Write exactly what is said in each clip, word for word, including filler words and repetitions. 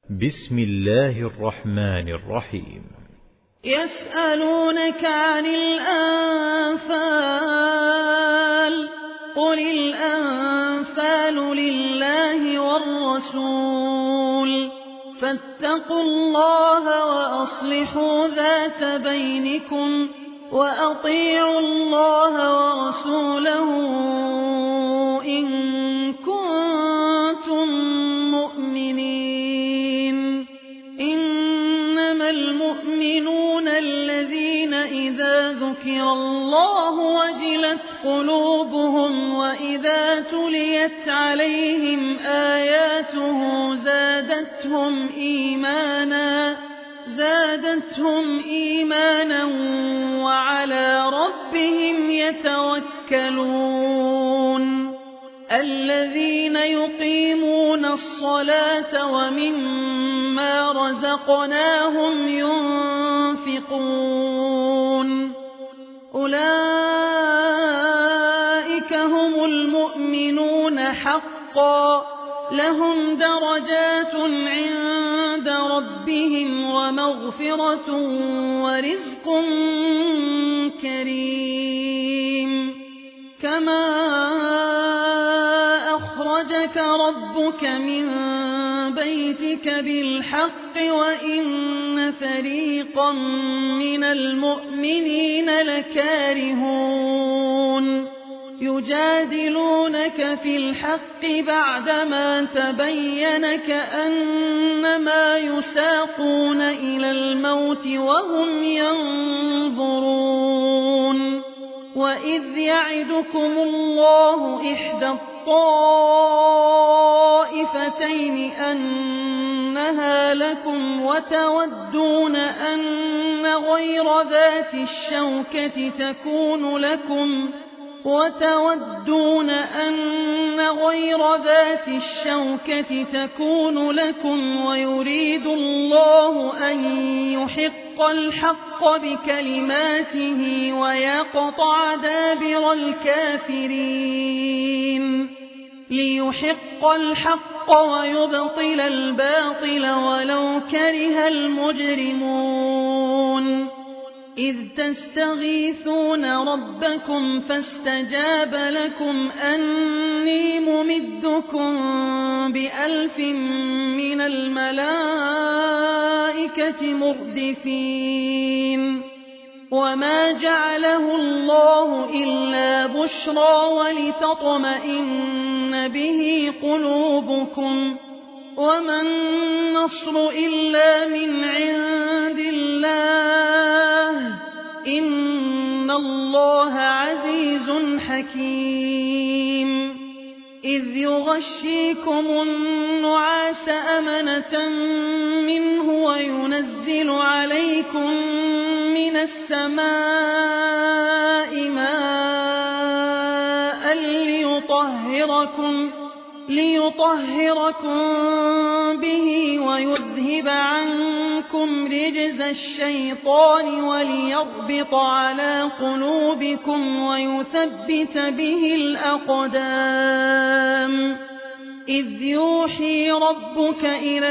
بسم الله الرحمن الرحيم. يسألونك عن الأنفال قل الأنفال لله والرسول فاتقوا الله وأصلحوا ذات بينكم وأطيعوا الله ورسوله إن كنتم مؤمنين. إنما المؤمنون الذين إذا ذكر الله وجلت قلوبهم وإذا تليت عليهم آياته زادتهم إيمانا زادتهم إيمانا وعلى ربهم يتوكلون. الذين يقيمون الصلاة ومما رزقناهم ينفقون أولئك هم المؤمنون حقا لهم درجات عند ربهم ومغفرة ورزق كريم. كما أخرجك ربك من بيتك بالحق وإن فريقا من المؤمنين لكارهون يجادلونك في الحق بعدما تبين كأنما يساقون إلى الموت وهم ينظرون. وإذ يعدكم الله إحدى الطائفتين أنها لكم وتودون أن غير ذات الشوكة تكون لكم وتودون أن غير ذات الشوكة تكون لكم ويريد الله أن يحق الحق بكلماته ويقطع دابر الكافرين ليحق الحق ويبطل الباطل ولو كره المجرمون. إذ تستغيثون ربكم فاستجاب لكم أني ممدكم بألف من الملائكة مردفين. وما جعله الله إلا بشرى ولتطمئن به قلوبكم وما النصر إلا من عند الله إن الله عزيز حكيم. إذ يغشيكم النعاس أمنة منه وينزل عليكم من السماء ماء ليطهركم ليطهركم به ويذهب عنكم رجز الشيطان وليربط على قلوبكم ويثبت به الأقدام. إذ يوحي ربك إلى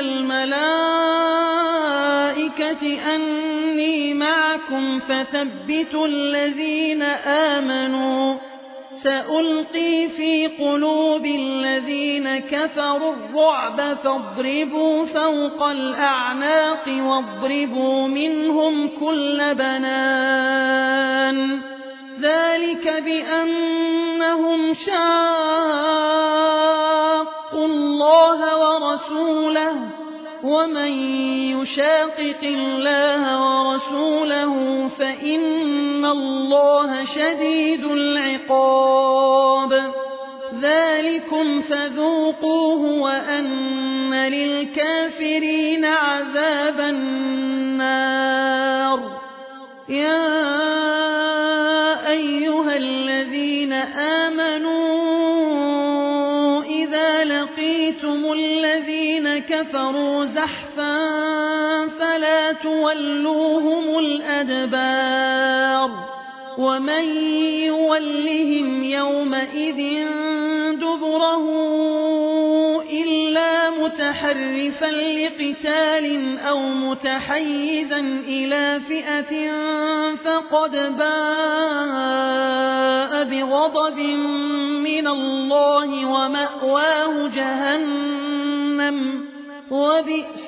الملائكة أني معكم فثبتوا الذين آمنوا سألقي في قلوب الذين كفروا الرعب فاضربوا فوق الأعناق واضربوا منهم كل بنان. ذلك بأنهم شاقوا الله ورسوله ومن يشاقق الله ورسوله فإن الله شديد العقاب. ذلكم فذوقوه وأن للكافرين عذاب النار. يا أيها الذين آمنوا إذا لقيتم الذين كفروا زحفا فلا تولوهم الأدبار ومن يولهم يومئذ دبره إلا متحرفا لقتال أو متحيزا إلى فئة فقد باء بغضب من الله ومأواه جهنم وبئس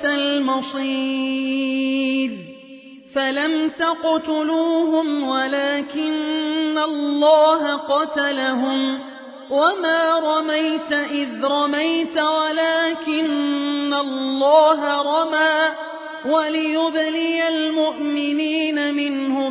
المصير فلم تقتلوهم ولكن الله قتلهم وما رميت إذ رميت ولكن الله رمى وليبلي المؤمنين منه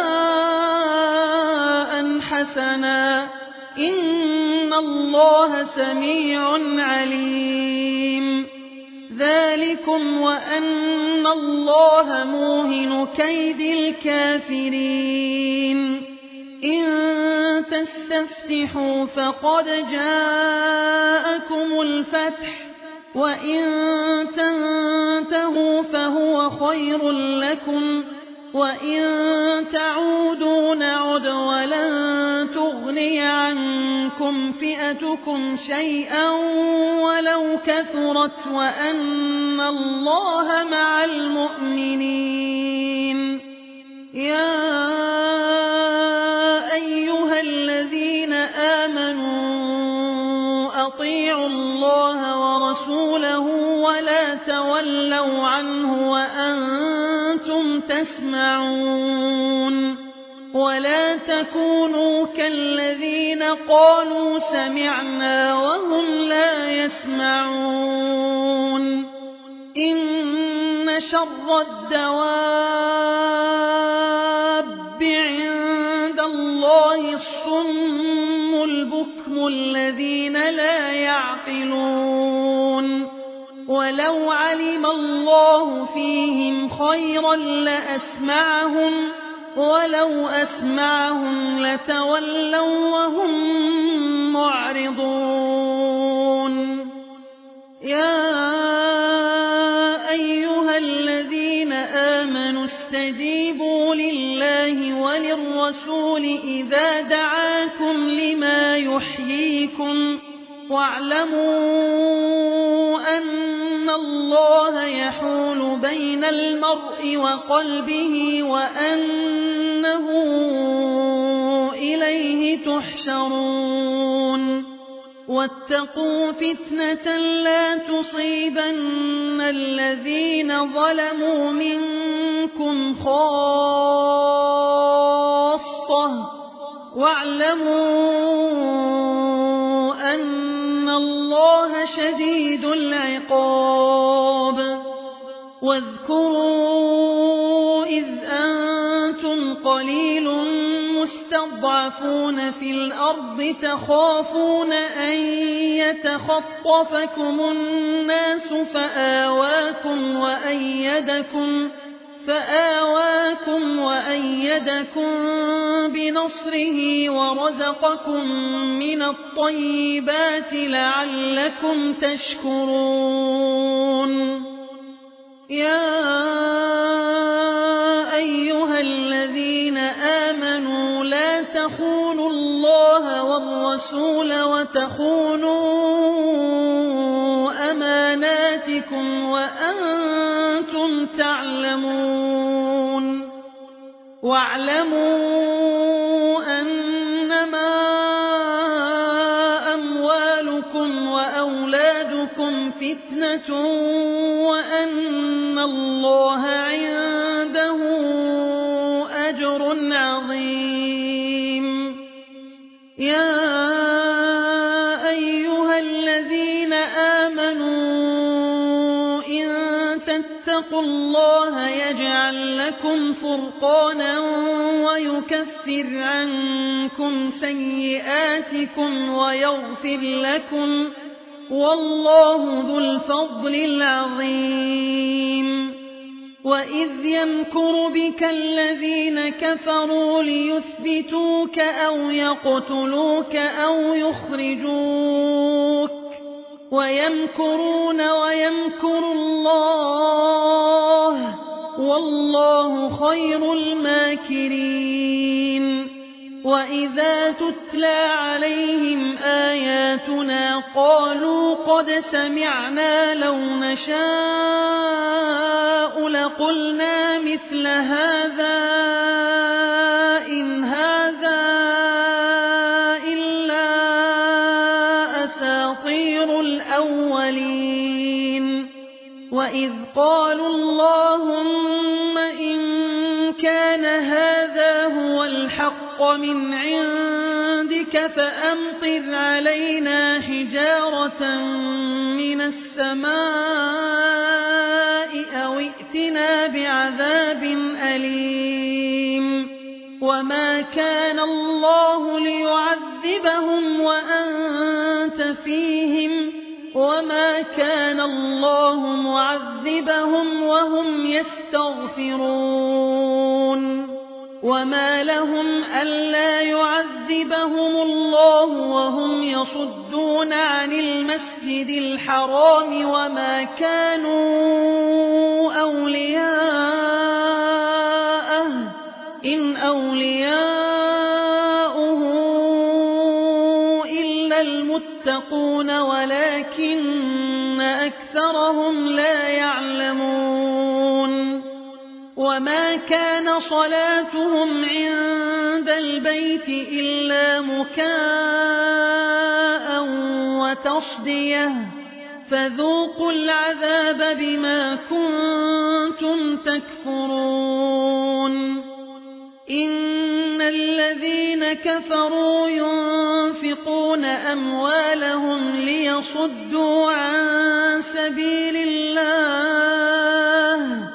بلاء حسنا إن الله سميع عليم ذلكم وأن الله موهن كيد الكافرين إن تستفتحوا فقد جاءكم الفتح وإن تنتهوا فهو خير لكم وإن تعودوا نعد ولن تغني عنكم فئتكم شيئا ولو كثرت وأن الله مع المؤمنين يا أيها الذين آمنوا أطيعوا الله ورسوله ولا تولوا عنه وأنتم تسمعون ولا تكونوا كالذين قالوا سمعنا وهم لا يسمعون إن شر الدواب عند الله الصم البكم الذين لا يعقلون ولو علم الله فيهم خيرا لأسمعهم ولو أسمعهم لتولوا وهم معرضون يا أيها الذين آمنوا استجيبوا لله وللرسول إذا دعاكم لما يحييكم واعلموا أن الله يحول بين المرء وقلبه وأنه إليه تحشرون واتقوا فتنة لا تصيبن الذين ظلموا منكم خاصة واعلموا أن الله شديد العقاب واذكروا إذ أنتم قليل مستضعفون في الأرض تخافون أن يتخطفكم الناس فآواكم وأيدكم فآواكم وأيدكم بنصره ورزقكم من الطيبات لعلكم تشكرون يا أيها الذين آمنوا لا تخونوا الله والرسول وتخونوا أماناتكم وأنتم تعلمون واعلموا أنما أموالكم وأولادكم فتنة وأن الله عنده أجر عظيم يا أيها الذين آمنوا إن تتقوا الله يجعل لكم فرقانا ويكفر عنكم سيئاتكم ويغفر لكم والله ذو الفضل العظيم وإذ يمكر بك الذين كفروا ليثبتوك أو يقتلوك أو يخرجوك ويمكرون ويمكر الله والله خير الماكرين وإذا تتلى عليهم آياتنا قالوا قد سمعنا لو نشاء لقلنا مثل هذا إن هذا إلا أساطير الأولين وإذ قالوا اللهم إن كان هذا هو الحق من عندك فأمطر علينا حجارة من السماء أو ائتنا بعذاب أليم وما كان الله ليعذبهم وأنت فيهم وما كان الله معذبهم وهم يستغفرون وما لهم ألا يعذبهم الله وهم يصدون عن المسجد الحرام وما كانوا أولياءه إن أولياؤه إلا المتقون ولكن أكثرهم لا يعلمون وما كان صلاتهم عند البيت إلا مكاء وتصدية فذوقوا العذاب بما كنتم تكفرون إن الذين كفروا ينفقون أموالهم ليصدوا عن سبيل الله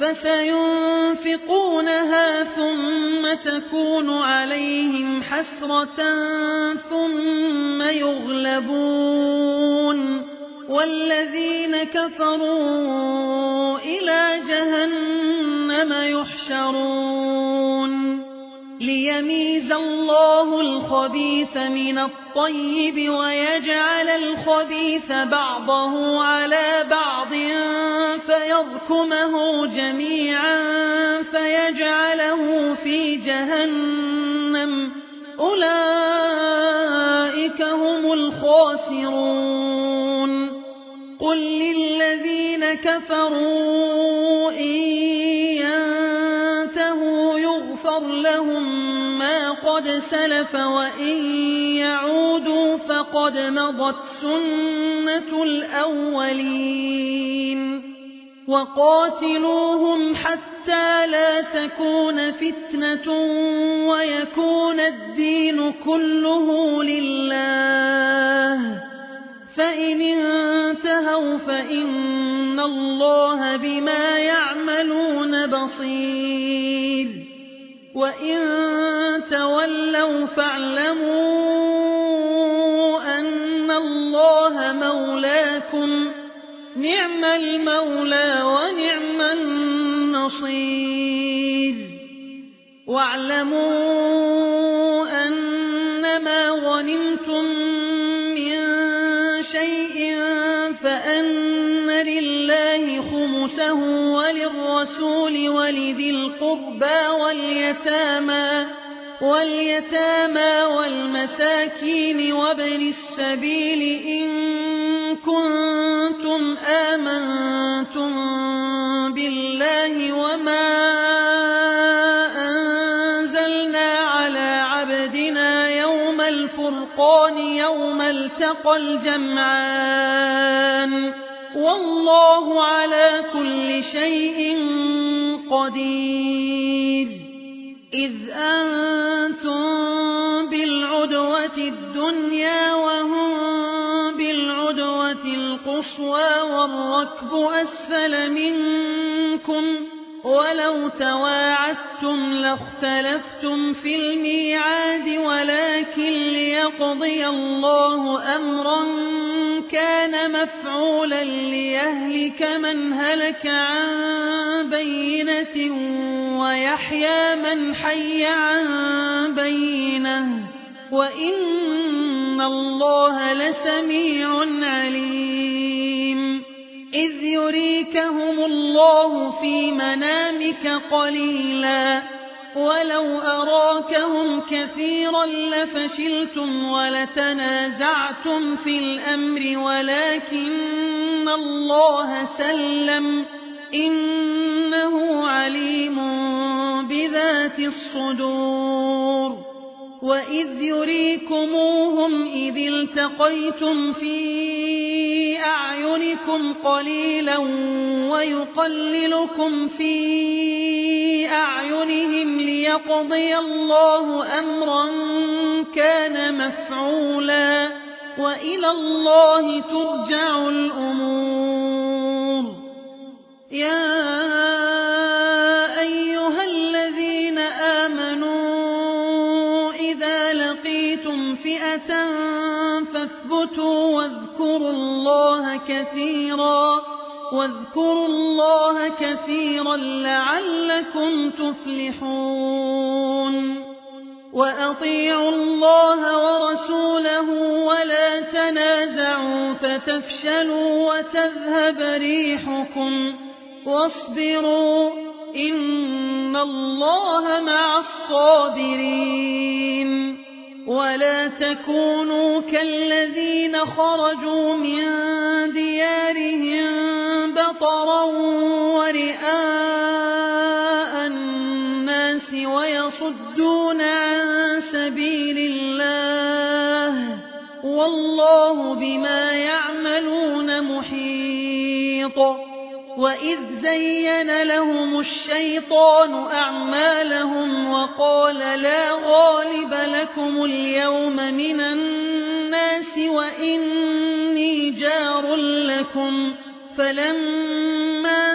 فسينفقونها ثم تكون عليهم حسرة ثم يغلبون والذين كفروا إلى جهنم يحشرون ليميز الله الخبيث من الطيب ويجعل الخبيث بعضه على بعض فيركمه جميعا فيجعله في جهنم أولئك هم الخاسرون قل للذين كفروا إن ينتهوا يغفر لهم ما قد سلف وإن يعودوا فقد مضت سنة الأولين وقاتلوهم حتى لا تكون فتنة ويكون الدين كله لله فإن انتهوا فإن الله بما يعملون بصير وإن تولوا فاعلموا أن الله مولاكم نعم المولى ونعم النصير واعلموا أنما غنمتم من شيء فأن لله خمسه وللرسول ولذي القربى واليتامى واليتامى والمساكين وابن السبيل إن كنتم آمنتم بالله وما أنزلنا على عبدنا يوم الفرقان يوم التقى الجمعان والله على كل شيء قدير إذ أنتم بالعدوة الدنيا وهم بالعدوة القصوى والركب أسفل منكم ولو تواعدتم لاختلفتم في الميعاد ولكن ليقضي الله أمرا كان مفعولا ليهلك من هلك عن بينة ويحيى من حي عن بينة وإن الله لسميع عليم إذ يريكهم الله في منامك قليلا ولو أراكهم كثيرا لفشلتم ولتنازعتم في الأمر ولكن الله سلم إنه عليم بذات الصدور وإذ يريكموهم إذ التقيتم في أعينكم قليلا ويقللكم في أعينهم ليقضي الله أمرا كان مفعولا وإلى الله ترجع الأمور يا أيها الذين آمنوا إذا لقيتم فئة فاثبتوا واذكروا الله كثيرا واذكروا الله كثيرا لعلكم تفلحون وأطيعوا الله ورسوله ولا تنازعوا فتفشلوا وتذهب ريحكم واصبروا إن الله مع الصابرين ولا تكونوا كالذين خرجوا من ديارهم بطرا ورئاء الناس ويصدون عن سبيل الله والله بما يعملون محيط وإذ زين لهم الشيطان أعمالهم وقال لا غالب لكم اليوم من الناس وإني جار لكم فلما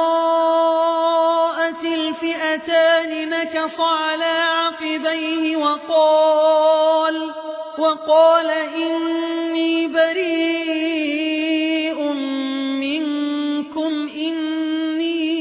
تراءت الفئتان نكص على عقبيه وقال وقال إني بريء منكم إني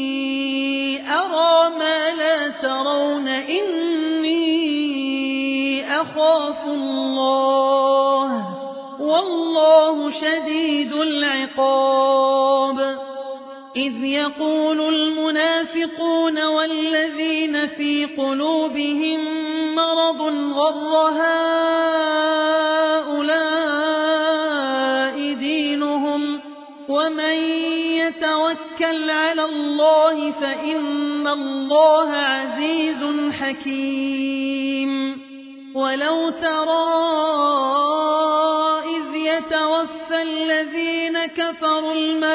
أرى ما لا ترون إني أخاف الله والله شديد العقاب إذ يقول المنافقون والذين في قلوبهم مرض غر هؤلاء دينهم ومن يتوكل على الله فإن الله عزيز حكيم ولو ترى إذ يتوفى الذين كفروا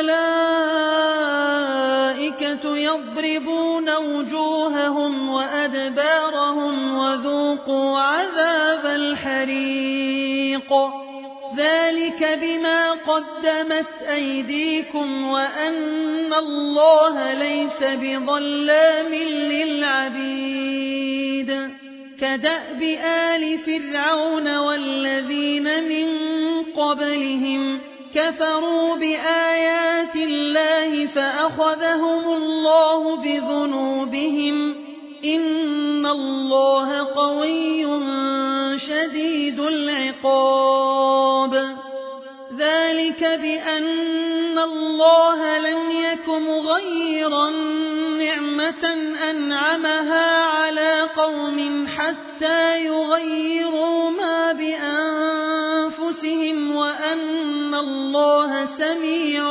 الملائكة يضربون وجوههم وأدبارهم وذوقوا عذاب الحريق ذلك بما قدمت أيديكم وأن الله ليس بظلام للعبيد كدأب آل فرعون والذين من قبلهم كفروا بآيات الله فأخذهم الله بذنوبهم إن الله قوي شديد العقاب ذلك بأن الله لم يك مغيرا نعمة أنعمها على قوم حتى يغيروا ما بأنفسهم وأن الله سميع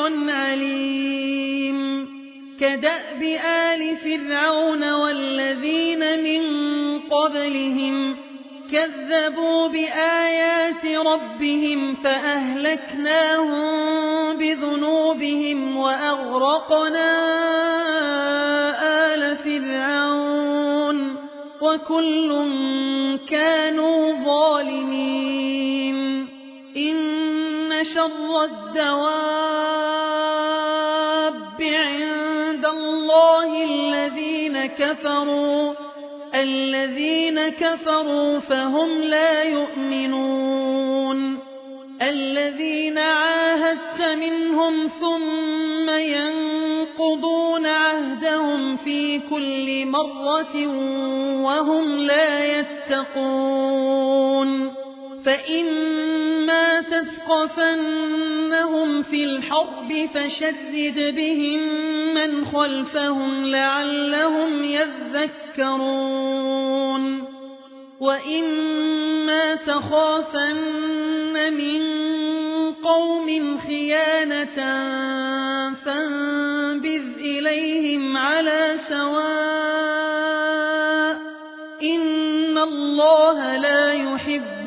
عليم كدأب آل فرعون والذين من قبلهم كذبوا بآيات ربهم فأهلكناهم بذنوبهم وأغرقنا آل فرعون وكل كانوا ظالمين إن شر الدواب عند الله الذين كفروا الذين كفروا فهم لا يؤمنون الذين عاهدت منهم ثم ينقضون عهدهم في كل مرة وهم لا يتقون فإما تثقفنهم في الحرب فشرد بهم من خلفهم لعلهم يذكرون وإما تخافن من قوم خيانة فانبذ إليهم على سواء إن الله لا يحب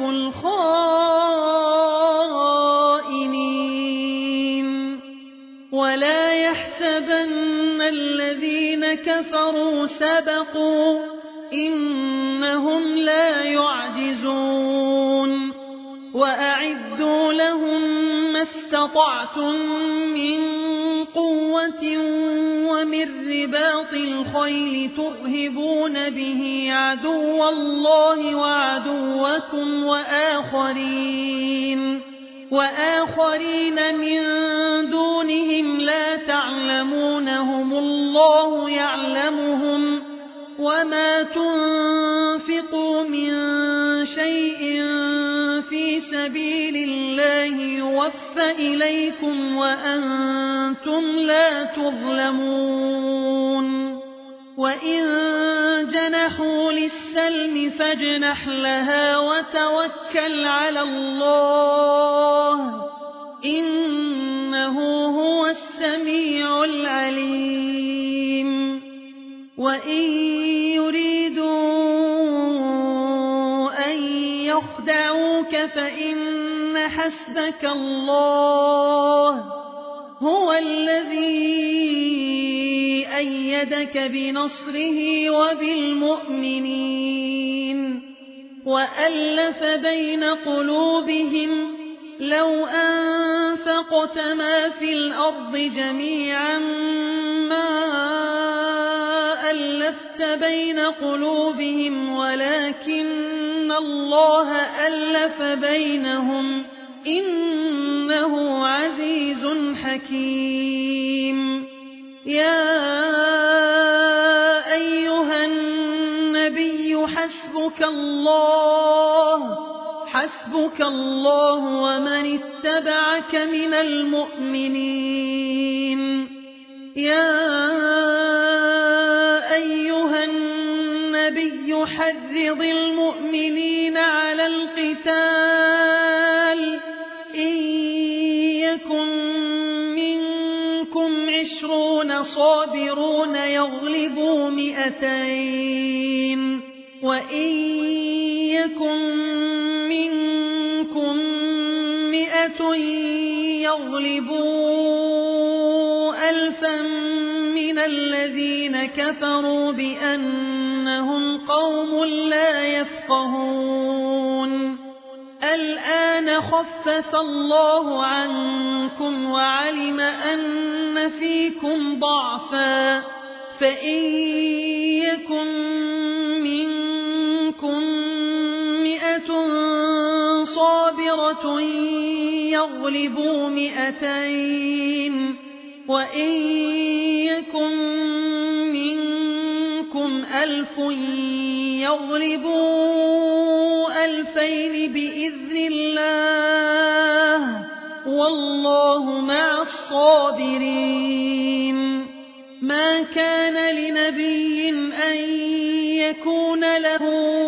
الخائنين ولا يحسبن الذين كفروا سبقوا إنهم لا يعجزون وأعدوا لهم ما استطعتم من قوة ومن رباط الخيل ترهبون به عدو الله وعدوكم وآخرين وآخرين من دونهم لا تعلمونهم الله يعلمهم وما تنفقوا من شيء في سبيل الله يوفى إليكم وأنتم لا تظلمون وإن جنحوا للسلم فاجنح لها وتوكل على الله إنه هو السميع العليم وإن يريدوا أن يخدعوك فإن حسبك الله هو الذي أيدك بنصره وبالمؤمنين وألف بين قلوبهم لو أنفقت ما في الأرض جميعا ما ألفت بين قلوبهم ولكن الله ألف بينهم إنه عزيز حكيم يا أيها النبي حسبك الله حسبك الله ومن اتبعك من المؤمنين يا أيها النبي حرض المؤمنين على القتال إن يكن منكم عشرون صابرون يغلبوا مئتين وإن يكن منكم مئة يغلبوا ألفا من الذين كفروا بأنهم قوم لا يفقهون الآن خفف الله عنكم وعلم أن فيكم ضعفا فإن يكن منكم مئة صابرة يغلبوا مئتين وإن يكن منكم ألف يغلبوا ألفين بإذن الله والله مع الصابرين ما كان لنبي أن يكون له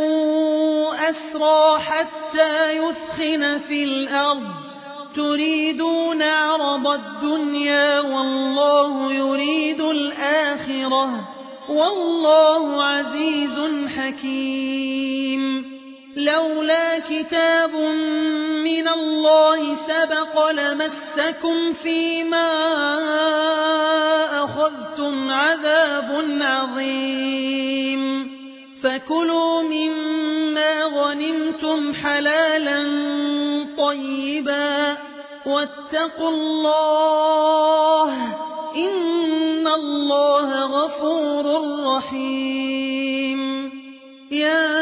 أسرى حتى يثخن في الأرض تريدون عرض الدنيا والله يريد الآخرة والله عزيز حكيم لولا كتاب من الله سبق لمسكم فيما أخذتم عذاب عظيم فكلوا مما غنمتم حلالا طيبا واتقوا الله إن الله غفور رحيم يا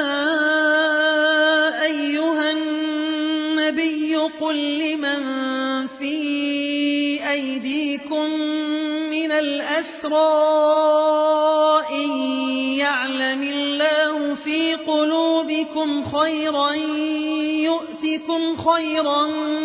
أيها النبي قل لمن في أيديكم من الأسرى إن يعلم الله في قلوبكم خيرا يؤت يؤتكم خيرا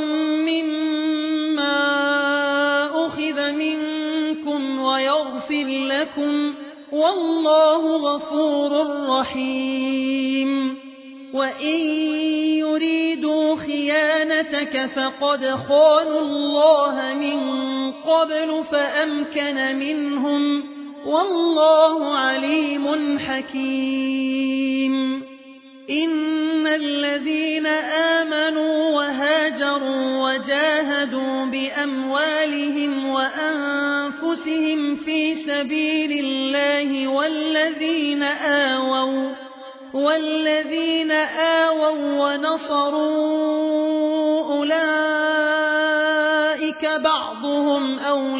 مما أخذ منكم ويغفر لكم والله غفور رحيم وإن يريدوا خيانتك فقد خانوا الله من قبل فأمكن منهم والله عليم حكيم إن الذين آمنوا وهاجروا وجاهدوا بأموالهم وأنفسهم في سبيل الله والذين آووا والذين آووا ونصروا أولئك بعضهم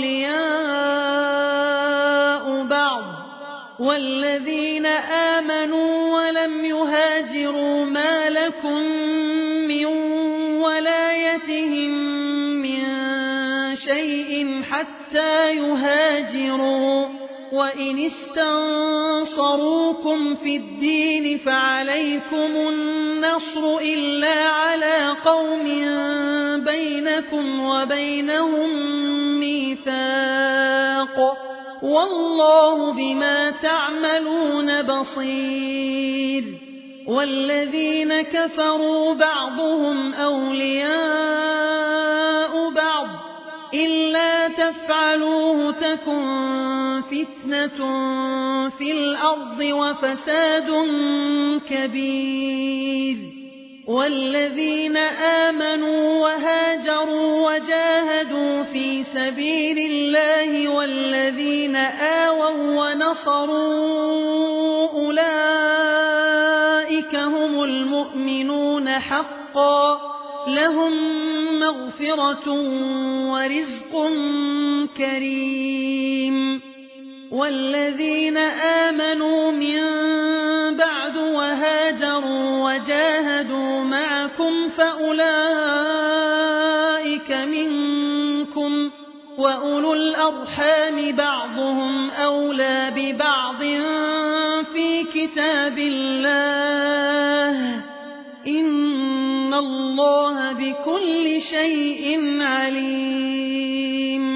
أولياء بعض والذين آمنوا ولم يهاجروا ما لكم من ولايتهم من شيء حتى يهاجروا وإن استنصروكم في الدين فعليكم النصر إلا على قوم بينكم وبينهم ميثاق والله بما تعملون بصير والذين كفروا بعضهم أولياء بعض إلا تفعلوه تكن فتنة في الأرض وفساد كبير والذين آمنوا وهاجروا وجاهدوا في سبيل الله والذين آووا ونصروا أولئك هم المؤمنون حقا لهم مغفرة ورزق كريم والذين آمنوا من بعد وهاجروا وجاهدوا معكم فأولئك منكم وأولو الأرحام بعضهم أولى ببعض في كتاب الله إن الله بكل شيء عليم